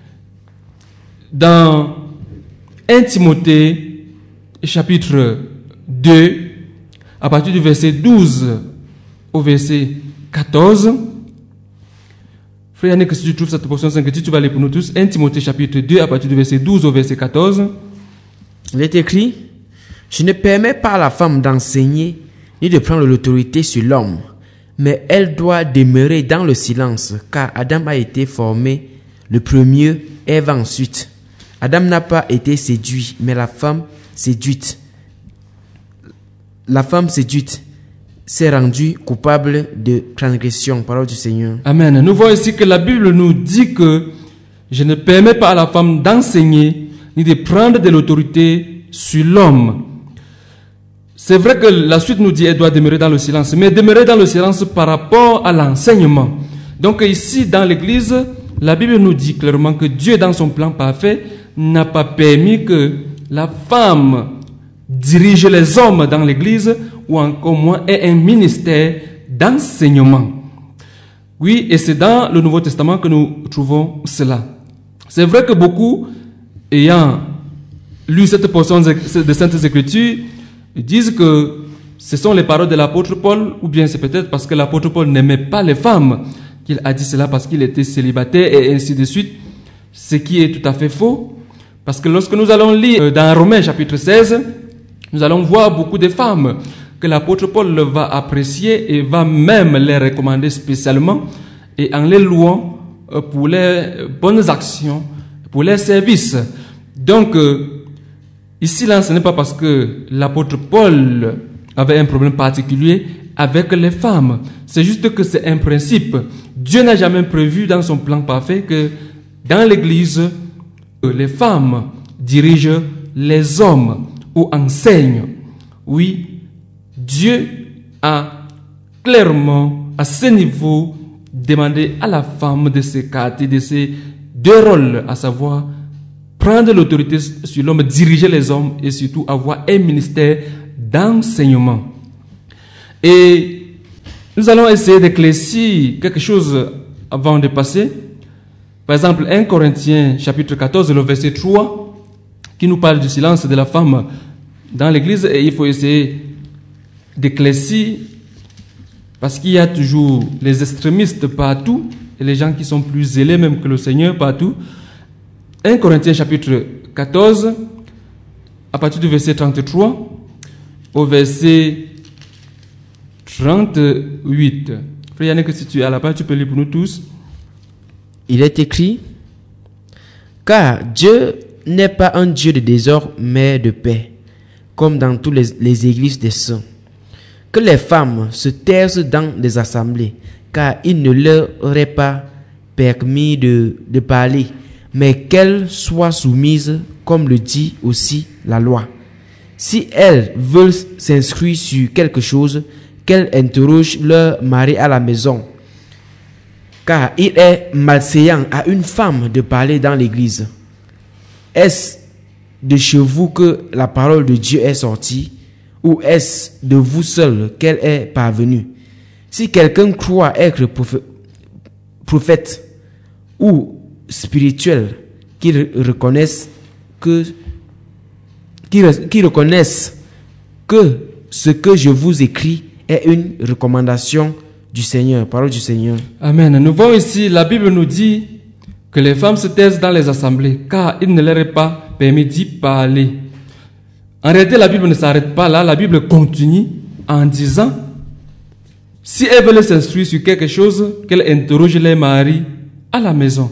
dans un Timothée, chapitre deux, à partir du verset douze au verset quatorze, Frère Yannick, si tu trouves cette portion cinq, tu vas aller pour nous tous. un Timothée, chapitre deux, à partir du verset douze au verset quatorze. Il est écrit: je ne permets pas à la femme d'enseigner ni de prendre l'autorité sur l'homme, mais elle doit demeurer dans le silence, car Adam a été formé le premier, Ève ensuite. Adam n'a pas été séduit, mais la femme séduite. La femme séduite s'est rendue coupable de transgression. Parole du Seigneur. Amen. Nous voyons ici que la Bible nous dit que je ne permets pas à la femme d'enseigner ni de prendre de l'autorité sur l'homme. C'est vrai que la suite nous dit qu'elle doit demeurer dans le silence, mais demeurer dans le silence par rapport à l'enseignement. Donc ici, dans l'Église, la Bible nous dit clairement que Dieu, dans son plan parfait, n'a pas permis que la femme dirige les hommes dans l'Église ou encore moins ait un ministère d'enseignement. Oui, et c'est dans le Nouveau Testament que nous trouvons cela. C'est vrai que beaucoup, ayant lu cette portion de Saintes Écritures, disent que ce sont les paroles de l'apôtre Paul, ou bien c'est peut-être parce que l'apôtre Paul n'aimait pas les femmes qu'il a dit cela, parce qu'il était célibataire et ainsi de suite, ce qui est tout à fait faux. Parce que lorsque nous allons lire dans Romains chapitre seize, nous allons voir beaucoup de femmes que l'apôtre Paul va apprécier et va même les recommander spécialement et en les louant pour les bonnes actions, pour les services. Donc, ici, là, ce n'est pas parce que l'apôtre Paul avait un problème particulier avec les femmes. C'est juste que c'est un principe. Dieu n'a jamais prévu dans son plan parfait que dans l'Église, les femmes dirigent les hommes ou enseignent. Oui, Dieu a clairement, à ce niveau, demandé à la femme de s'écarter de ces deux rôles, à savoir prendre l'autorité sur l'homme, diriger les hommes et surtout avoir un ministère d'enseignement. Et nous allons essayer d'éclaircir quelque chose avant de passer. Par exemple, un Corinthiens chapitre quatorze, le verset trois, qui nous parle du silence de la femme dans l'église, et il faut essayer d'éclaircir, parce qu'il y a toujours les extrémistes partout, et les gens qui sont plus zélés même que le Seigneur partout. premier Corinthiens chapitre quatorze, à partir du verset trente-trois au verset trente-huit. Frère Yannick, si tu es à la page, tu peux lire pour nous tous. Il est écrit, car Dieu n'est pas un Dieu de désordre, mais de paix, comme dans toutes les, les églises des saints. Que les femmes se taisent dans les assemblées, car il ne leur aurait pas permis de, de parler, mais qu'elles soient soumises, comme le dit aussi la loi. Si elles veulent s'inscrire sur quelque chose, qu'elles interrogent leur mari à la maison, car il est malséant à une femme de parler dans l'église. Est-ce de chez vous que la parole de Dieu est sortie, ou est-ce de vous seul qu'elle est parvenue? Si quelqu'un croit être prophète ou spirituel, qu'il reconnaisse que qu'il qu'il reconnaisse que ce que je vous écris est une recommandation du Seigneur, parole du Seigneur. Amen. Nous voyons ici, la Bible nous dit que les femmes se taisent dans les assemblées, car il ne leur est pas permis d'y parler. En réalité, la Bible ne s'arrête pas là, la Bible continue en disant, si elles veulent s'instruire sur quelque chose, qu'elles interrogent les maris à la maison.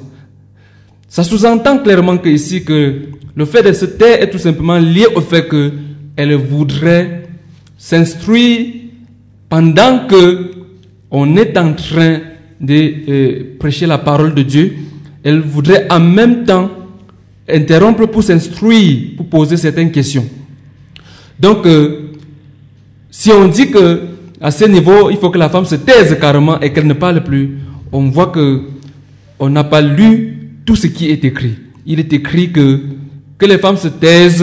Ça sous-entend clairement que ici que le fait de se taire est tout simplement lié au fait qu'elles voudraient s'instruire pendant que on est en train de euh, prêcher la parole de Dieu. Elles voudraient en même temps interrompre pour s'instruire, pour poser certaines questions. Donc, euh, si on dit que à ce niveau, il faut que la femme se taise carrément et qu'elle ne parle plus, on voit que on n'a pas lu tout ce qui est écrit. Il est écrit que, que les femmes se taisent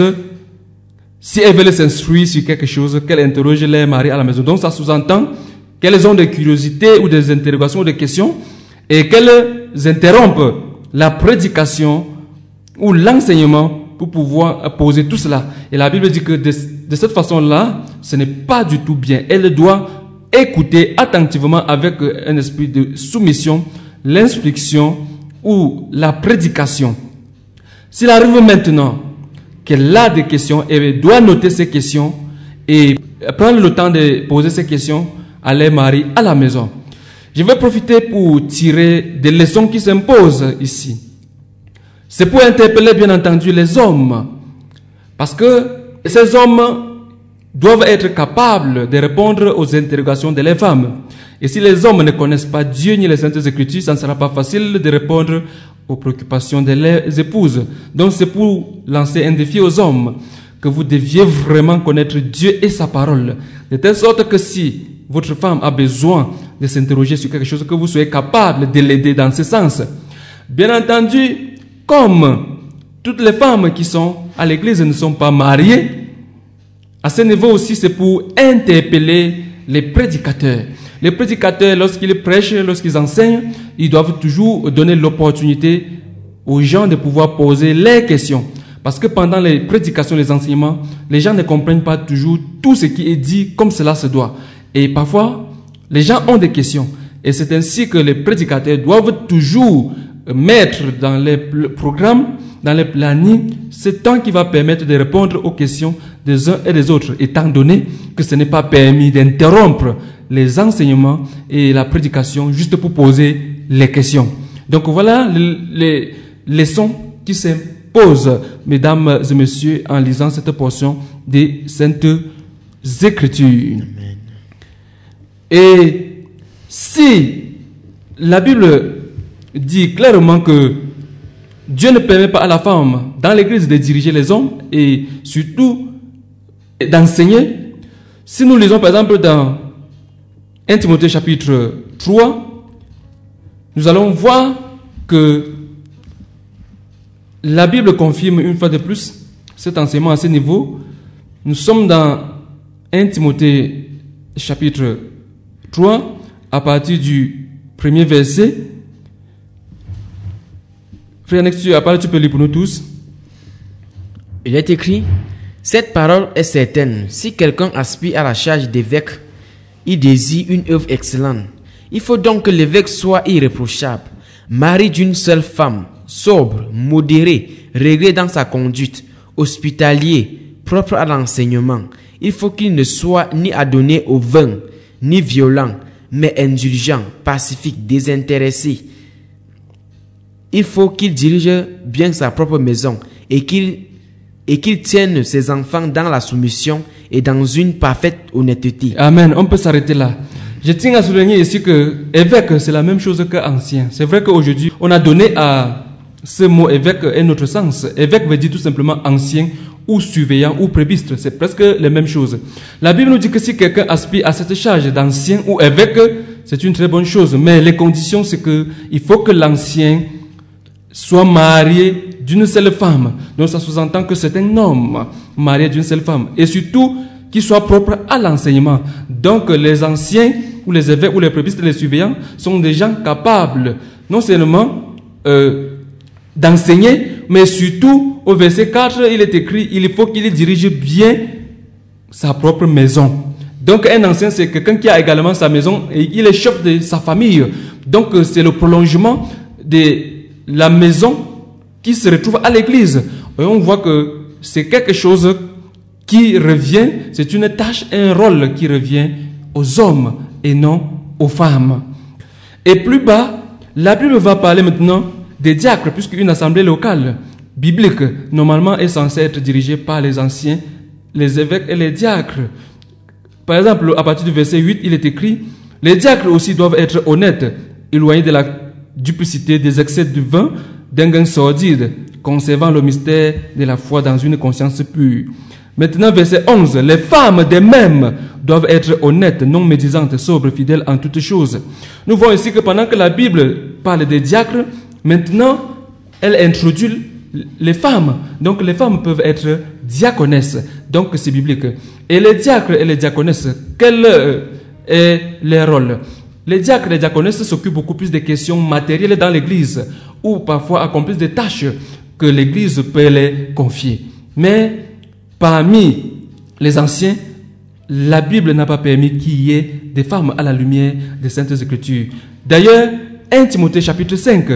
si elles veulent s'instruire sur quelque chose, qu'elles interrogent les maris à la maison. Donc, ça sous-entend qu'elles ont des curiosités ou des interrogations ou des questions et qu'elles interrompent la prédication ou l'enseignement pour pouvoir poser tout cela. Et la Bible dit que de, de cette façon-là, ce n'est pas du tout bien. Elle doit écouter attentivement avec un esprit de soumission, l'instruction ou la prédication. S'il arrive maintenant qu'elle a des questions, elle doit noter ces questions et prendre le temps de poser ces questions à les maris à la maison. Je vais profiter pour tirer des leçons qui s'imposent ici. C'est pour interpeller bien entendu les hommes, parce que ces hommes doivent être capables de répondre aux interrogations de les femmes. Et si les hommes ne connaissent pas Dieu ni les Saintes Écritures, ça ne sera pas facile de répondre aux préoccupations de leurs épouses. Donc c'est pour lancer un défi aux hommes que vous deviez vraiment connaître Dieu et sa parole, de telle sorte que si votre femme a besoin de s'interroger sur quelque chose, que vous soyez capable de l'aider dans ce sens. Bien entendu, comme toutes les femmes qui sont à l'église ne sont pas mariées, à ce niveau aussi c'est pour interpeller les prédicateurs. Les prédicateurs, lorsqu'ils prêchent, lorsqu'ils enseignent, ils doivent toujours donner l'opportunité aux gens de pouvoir poser les questions. Parce que pendant les prédications, les enseignements, les gens ne comprennent pas toujours tout ce qui est dit comme cela se doit. Et parfois, les gens ont des questions. Et c'est ainsi que les prédicateurs doivent toujours mettre dans les programmes, dans les plannings, ce temps qui va permettre de répondre aux questions des uns et des autres, étant donné que ce n'est pas permis d'interrompre les enseignements et la prédication juste pour poser les questions. Donc voilà les, les leçons qui s'imposent, mesdames et messieurs, en lisant cette portion des Saintes Écritures. Amen. Et si la Bible dit clairement que Dieu ne permet pas à la femme dans l'église de diriger les hommes et surtout d'enseigner, si nous lisons par exemple dans premier Timothée chapitre trois, nous allons voir que la Bible confirme une fois de plus cet enseignement à ce niveau. Nous sommes dans premier Timothée chapitre trois, à partir du premier verset. Frère Nex, tu as parlé, tu peux lire pour nous tous. Il est écrit, cette parole est certaine. Si quelqu'un aspire à la charge d'évêque, il désire une œuvre excellente. Il faut donc que l'évêque soit irréprochable, mari d'une seule femme, sobre, modéré, réglé dans sa conduite, hospitalier, propre à l'enseignement. Il faut qu'il ne soit ni adonné au vin, ni violent, mais indulgent, pacifique, désintéressé. Il faut qu'il dirige bien sa propre maison et qu'il et qu'il tienne ses enfants dans la soumission et dans une parfaite honnêteté. Amen. On peut s'arrêter là. Je tiens à souligner ici que évêque, c'est la même chose qu'ancien. C'est vrai qu'aujourd'hui, on a donné à ce mot évêque un autre sens. Évêque veut dire tout simplement ancien ou surveillant ou prébistre. C'est presque les mêmes choses. La Bible nous dit que si quelqu'un aspire à cette charge d'ancien ou évêque, c'est une très bonne chose. Mais les conditions, c'est que il faut que l'ancien soit marié d'une seule femme. Donc ça sous-entend que c'est un homme marié d'une seule femme. Et surtout, qu'il soit propre à l'enseignement. Donc les anciens ou les évêques ou les prébistres, les surveillants sont des gens capables non seulement euh, d'enseigner, mais surtout au verset quatre, il est écrit, il faut qu'il dirige bien sa propre maison. Donc un ancien, c'est quelqu'un qui a également sa maison et il est chef de sa famille. Donc c'est le prolongement de la maison qui se retrouve à l'église. Et on voit que c'est quelque chose qui revient, c'est une tâche, un rôle qui revient aux hommes et non aux femmes. Et plus bas, la Bible va parler maintenant des diacres, puisqu'une assemblée locale biblique, normalement, est censée être dirigée par les anciens, les évêques et les diacres. Par exemple, à partir du verset huit, il est écrit, les diacres aussi doivent être honnêtes, éloignés de la duplicité, des excès du vin, d'un gain sordide, conservant le mystère de la foi dans une conscience pure. Maintenant, verset onze, les femmes de même doivent être honnêtes, non médisantes, sobres, fidèles en toutes choses. Nous voyons ici que pendant que la Bible parle des diacres, maintenant, elle introduit les femmes. Donc, les femmes peuvent être diaconesses. Donc, c'est biblique. Et les diacres et les diaconesses, quel est leur rôle? Les diacres et les diaconesses s'occupent beaucoup plus des questions matérielles dans l'église, ou parfois accomplissent des tâches que l'église peut les confier. Mais parmi les anciens, la Bible n'a pas permis qu'il y ait des femmes à la lumière des Saintes Écritures. D'ailleurs, premier Timothée chapitre cinq,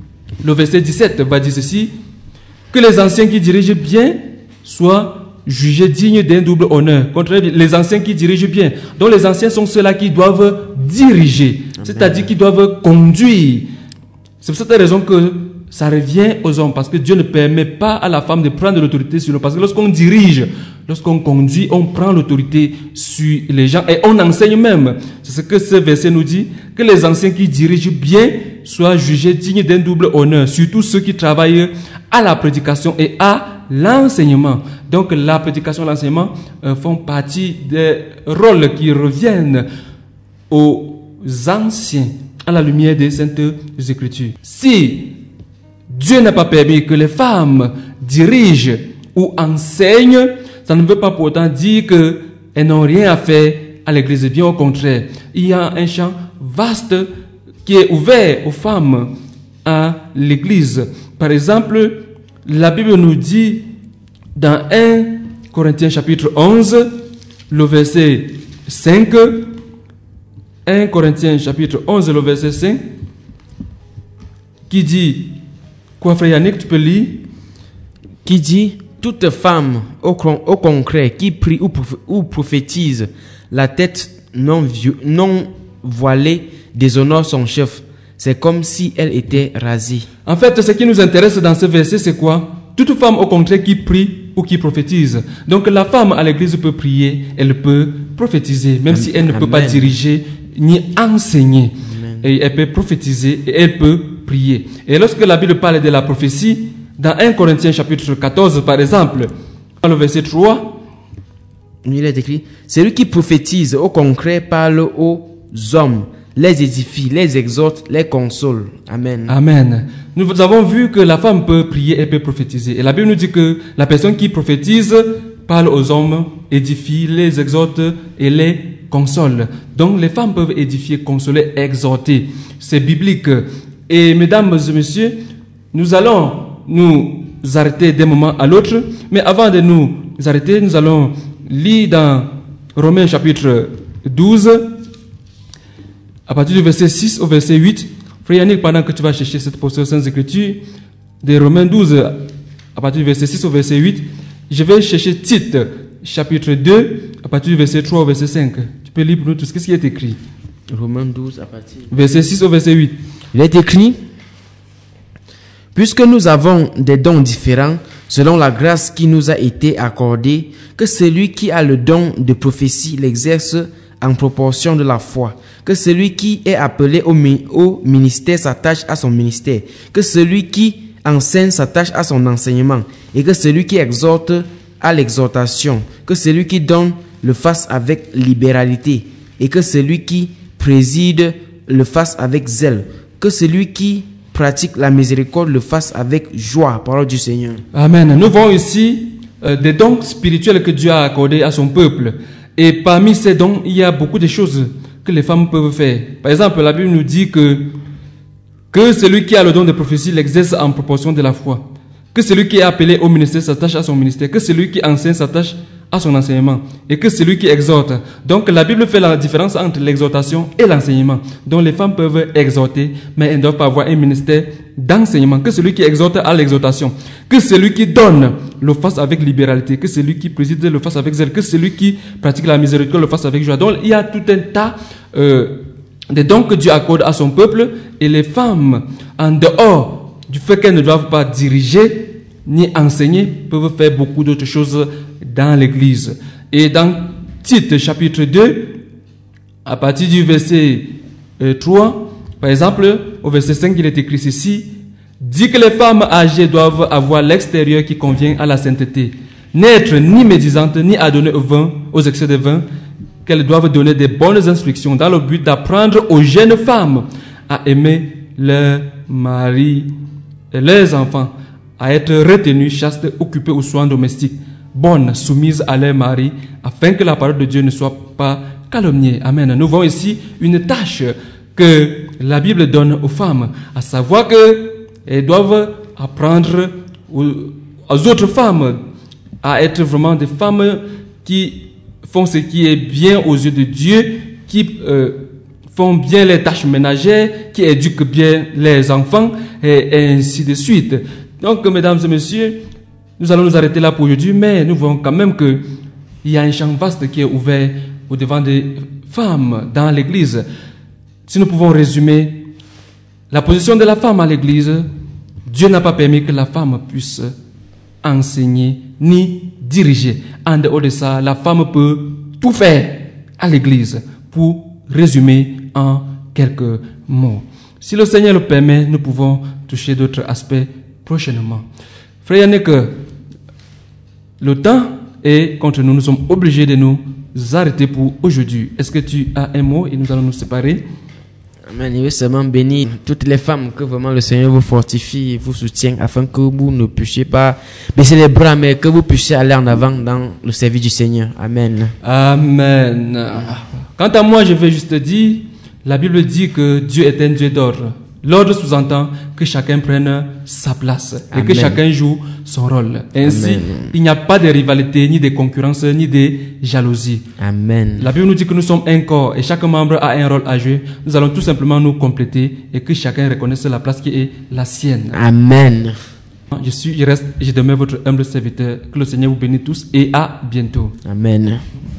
le verset dix-sept va dire ceci, que les anciens qui dirigent bien soient jugés dignes d'un double honneur. Contre les anciens qui dirigent bien. Donc les anciens sont ceux-là qui doivent diriger, c'est-à-dire qui doivent conduire. C'est pour cette raison que ça revient aux hommes, parce que Dieu ne permet pas à la femme de prendre l'autorité sur nous. Parce que lorsqu'on dirige, lorsqu'on conduit, on prend l'autorité sur les gens et on enseigne même. C'est ce que ce verset nous dit, que les anciens qui dirigent bien soient jugés dignes d'un double honneur, surtout ceux qui travaillent à la prédication et à l'enseignement. Donc la prédication et l'enseignement euh, font partie des rôles qui reviennent aux anciens à la lumière des Saintes Écritures. Si Dieu n'a pas permis que les femmes dirigent ou enseignent, ça ne veut pas pour autant dire qu'elles n'ont rien à faire à l'église. Bien au contraire, il y a un champ vaste qui est ouvert aux femmes à l'église. Par exemple, la Bible nous dit dans premier Corinthiens chapitre onze, le verset cinq, premier Corinthiens chapitre onze, le verset cinq, qui dit, quoi frère Yannick, tu peux lire? Qui dit, toute femme au, au concret qui prie ou, proph- ou prophétise, la tête non, vieux, non voilée déshonore son chef. C'est comme si elle était rasée. En fait, ce qui nous intéresse dans ce verset, c'est quoi? Toute femme au contraire qui prie ou qui prophétise. Donc la femme à l'église peut prier, elle peut prophétiser, même Amen. Si elle ne peut Amen. Pas diriger ni enseigner. Amen. Et elle peut prophétiser et elle peut prier. Et lorsque la Bible parle de la prophétie, dans premier Corinthiens chapitre quatorze par exemple, dans le verset trois, il est écrit, celui qui prophétise au concret parle aux hommes, les édifie, les exhorte, les console. Amen. Amen. Nous avons vu que la femme peut prier et peut prophétiser. Et la Bible nous dit que la personne qui prophétise parle aux hommes, édifie, les exhorte et les console. Donc les femmes peuvent édifier, consoler, exhorter. C'est biblique. Et mesdames et messieurs, nous allons nous arrêter d'un moment à l'autre. Mais avant de nous arrêter, nous allons lire dans Romains chapitre douze, à partir du verset six au verset huit. Frère Yannick, pendant que tu vas chercher cette portion sans écriture, de Romains douze, à partir du verset six au verset huit, je vais chercher Tite, chapitre deux, à partir du verset trois au verset cinq. Tu peux lire pour nous tout ce qui est écrit. Romains douze, à partir Verset six au verset huit. Il est écrit: puisque nous avons des dons différents, selon la grâce qui nous a été accordée, que celui qui a le don de prophétie l'exerce en proportion de la foi, que celui qui est appelé au, mi- au ministère s'attache à son ministère, que celui qui enseigne s'attache à son enseignement, et que celui qui exhorte à l'exhortation, que celui qui donne le fasse avec libéralité, et que celui qui préside le fasse avec zèle, que celui qui pratique la miséricorde le fasse avec joie. Parole du Seigneur. Amen. Nous voyons ici euh, des dons spirituels que Dieu a accordés à son peuple. Et parmi ces dons, il y a beaucoup de choses que les femmes peuvent faire. Par exemple, la Bible nous dit que, que celui qui a le don de prophétie l'exerce en proportion de la foi. Que celui qui est appelé au ministère s'attache à son ministère. Que celui qui enseigne s'attache à son enseignement. Et que celui qui exhorte. Donc la Bible fait la différence entre l'exhortation et l'enseignement. Donc les femmes peuvent exhorter, mais elles ne doivent pas avoir un ministère d'enseignement. Que celui qui exhorte à l'exhortation. Que celui qui donne le fasse avec libéralité. Que celui qui préside le fasse avec zèle. Que celui qui pratique la miséricorde le fasse avec joie. Donc il y a tout un tas euh, de dons que Dieu accorde à son peuple. Et les femmes, en dehors du fait qu'elles ne doivent pas diriger ni enseigner, peuvent faire beaucoup d'autres choses dans l'église. Et dans Tite chapitre deux, à partir du verset euh, trois, par exemple, au verset cinq, il est écrit ceci: dit que les femmes âgées doivent avoir l'extérieur qui convient à la sainteté, n'être ni médisantes, ni adonnées au vin, aux excès de vin, qu'elles doivent donner des bonnes instructions dans le but d'apprendre aux jeunes femmes à aimer leur mari et leurs enfants, à être retenues, chastes, occupées aux soins domestiques, bonnes, soumises à leur mari, afin que la parole de Dieu ne soit pas calomniée. Amen. Nous voyons ici une tâche que la Bible donne aux femmes, à savoir qu'elles doivent apprendre aux, aux autres femmes à être vraiment des femmes qui font ce qui est bien aux yeux de Dieu, qui euh, font bien les tâches ménagères, qui éduquent bien les enfants, et ainsi de suite. Donc, mesdames et messieurs, nous allons nous arrêter là pour aujourd'hui, mais nous voyons quand même qu'il y a un champ vaste qui est ouvert au devant des femmes dans l'église. Si nous pouvons résumer la position de la femme à l'église, Dieu n'a pas permis que la femme puisse enseigner ni diriger. En dehors de ça, la femme peut tout faire à l'église, pour résumer en quelques mots. Si le Seigneur le permet, nous pouvons toucher d'autres aspects prochainement. Frère Yannick, le temps est contre nous. Nous sommes obligés de nous arrêter pour aujourd'hui. Est-ce que tu as un mot et nous allons nous séparer? Amen. Il veut seulement bénir toutes les femmes, que vraiment le Seigneur vous fortifie et vous soutienne afin que vous ne puissiez pas baisser les bras, mais que vous puissiez aller en avant dans le service du Seigneur. Amen. Amen. Quant à moi, je vais juste dire, la Bible dit que Dieu est un Dieu d'ordre. L'ordre sous-entend que chacun prenne sa place et Amen. que chacun joue son rôle. Ainsi, Amen. il n'y a pas de rivalité, ni de concurrence, ni de jalousie. Amen. La Bible nous dit que nous sommes un corps et chaque membre a un rôle à jouer. Nous allons tout simplement nous compléter et que chacun reconnaisse la place qui est la sienne. Amen. Je suis, je reste, je demeure votre humble serviteur. Que le Seigneur vous bénisse tous et à bientôt. Amen.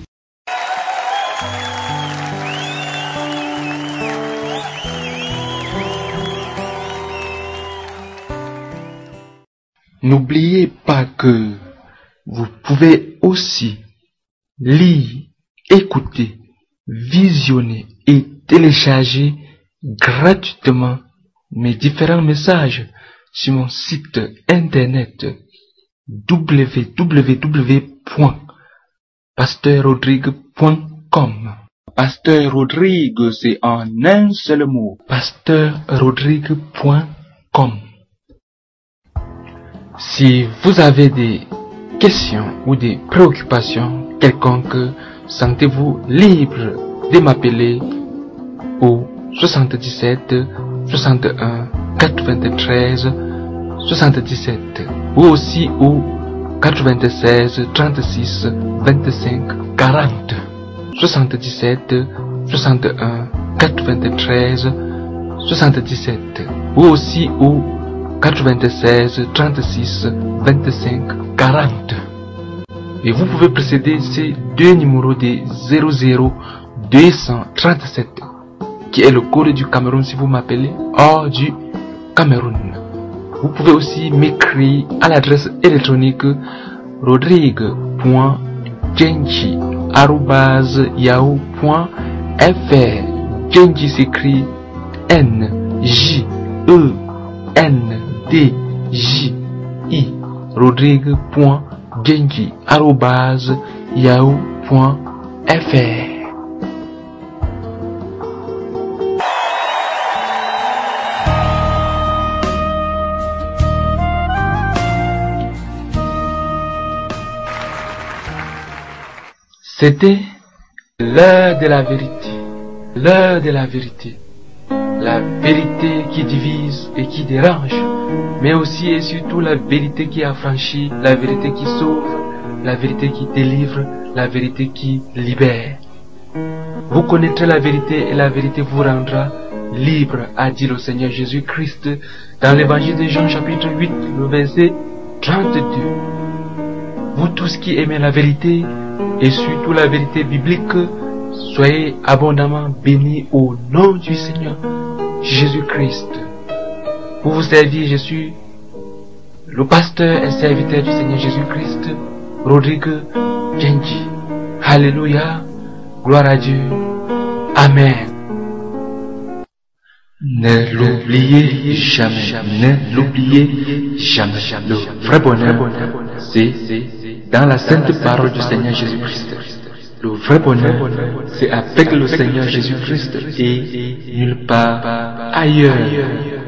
N'oubliez pas que vous pouvez aussi lire, écouter, visionner et télécharger gratuitement mes différents messages sur mon site internet w w w point pasteur rodrigue point com. Pasteur Rodrigue, c'est en un seul mot. pasteur rodrigue point com. Si vous avez des questions ou des préoccupations quelconques, sentez-vous libre de m'appeler au soixante-dix-sept soixante et un quatre-vingt-treize soixante-dix-sept, ou aussi au quatre-vingt-seize, trente-six, vingt-cinq, quarante. soixante-dix-sept, soixante-un, quatre-vingt-treize, soixante-dix-sept, ou aussi au quatre-vingt-seize, trente-six, vingt-cinq, quarante. Et vous pouvez précéder ces deux numéros de zéro zéro deux cent trente-sept, qui est le code du Cameroun si vous m'appelez hors du Cameroun. Vous pouvez aussi m'écrire à l'adresse électronique rodrigue point djenji arobase yahoo point fr. Djenji s'écrit N J E N D J I. rodrigue point djenji arobase yahoo point fr. C'était l'heure de la vérité, l'heure de la vérité, la vérité qui divise et qui dérange, mais aussi et surtout la vérité qui affranchit, la vérité qui sauve, la vérité qui délivre, la vérité qui libère. Vous connaîtrez la vérité et la vérité vous rendra libre, a dit le Seigneur Jésus-Christ dans l'évangile de Jean chapitre huit, le verset trente-deux. Vous tous qui aimez la vérité, et surtout la vérité biblique, soyez abondamment bénis au nom du Seigneur Jésus-Christ. Pour vous servir, je suis le pasteur et serviteur du Seigneur Jésus-Christ, Rodrigue Djenji. Alléluia, gloire à Dieu, Amen. Ne l'oubliez jamais, ne l'oubliez jamais. Le vrai bonheur, c'est dans la sainte parole du Seigneur Jésus-Christ. Le vrai bonheur, c'est avec le Seigneur Jésus-Christ et nulle part ailleurs.